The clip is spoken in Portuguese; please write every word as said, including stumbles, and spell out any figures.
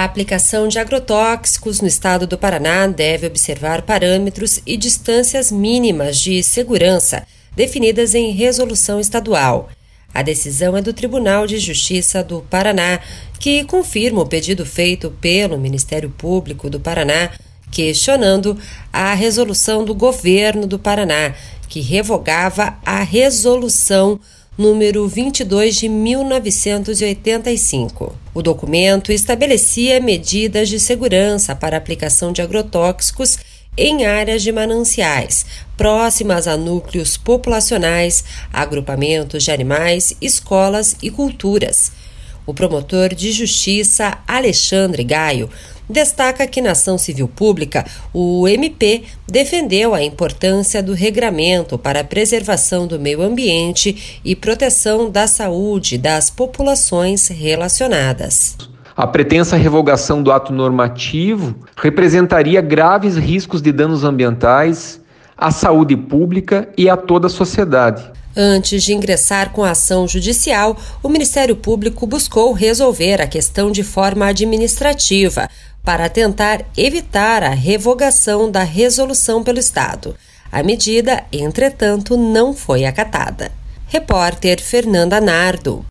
A aplicação de agrotóxicos no estado do Paraná deve observar parâmetros e distâncias mínimas de segurança definidas em resolução estadual. A decisão é do Tribunal de Justiça do Paraná, que confirma o pedido feito pelo Ministério Público do Paraná, questionando a resolução do governo do Paraná, que revogava a resolução número vinte e dois de mil novecentos e oitenta e cinco. O documento estabelecia medidas de segurança para a aplicação de agrotóxicos em áreas de mananciais, próximas a núcleos populacionais, agrupamentos de animais, escolas e culturas. O promotor de justiça Alexandre Gaio destaca que na ação civil pública, o M P defendeu a importância do regramento para a preservação do meio ambiente e proteção da saúde das populações relacionadas. A pretensa revogação do ato normativo representaria graves riscos de danos ambientais, à saúde pública e a toda a sociedade. Antes de ingressar com a ação judicial, o Ministério Público buscou resolver a questão de forma administrativa, para tentar evitar a revogação da resolução pelo Estado. A medida, entretanto, não foi acatada. Repórter Fernanda Nardo.